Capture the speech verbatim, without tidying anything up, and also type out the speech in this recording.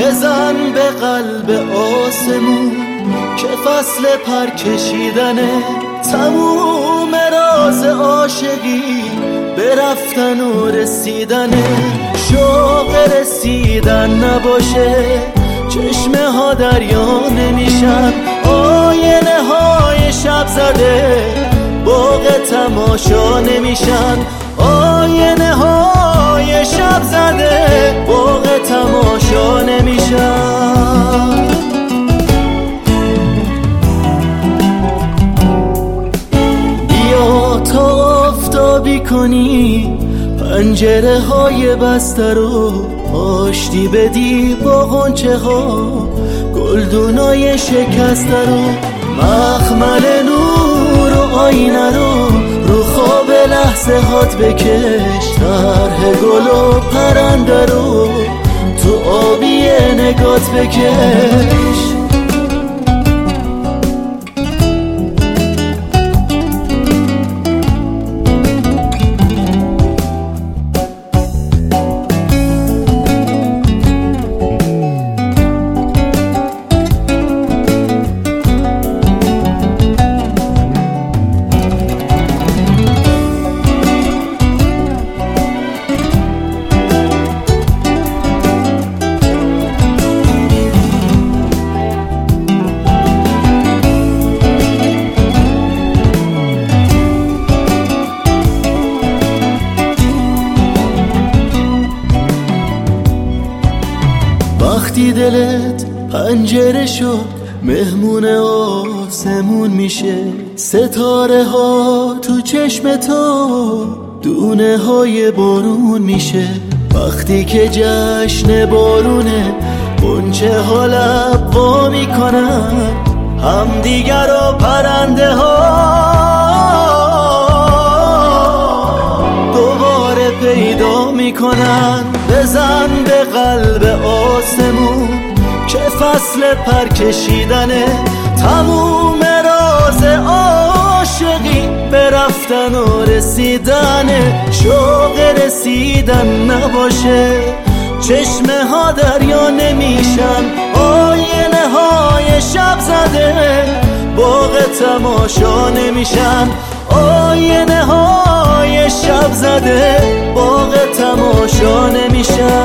بزن به قلب آسمون که فصل پر کشیدنه، تموم راز عاشقی به رفتن و رسیدنه. شوق رسیدن نباشه چشمه ها دریا نمیشن، آینه های شب زده باغ تماشا نمیشن، آینه های شب زده باغ تماشا نمیشن. بیا تا آفتابی کنی پنجره های بسته رو، آشتی بدی با غنچه ها گلدونای شکسته رو، مخمل نور و آینه رو رو خواب لحظه هات بکش، طرح گل و پرنده رو تو آبی نگات بکش. وقتی دلت پنجره شد مهمون آسمون میشه، ستاره ها تو چشم تو دونه های بارون میشه. وقتی که جشن بارونه غنچه ها لب وا میکنن، هم دیگر و پرنده ها دوباره پیدا میکنن. بزن به قلب آسمون که فصل پر کشیدنه، تموم راز عاشقی به رفتن و رسیدنه. شوق رسیدن نباشه چشمه ها دریا نمیشن، آینه های شب زده باغ تماشا نمیشن، آینه های شب زده باغ تماشا نمیشن.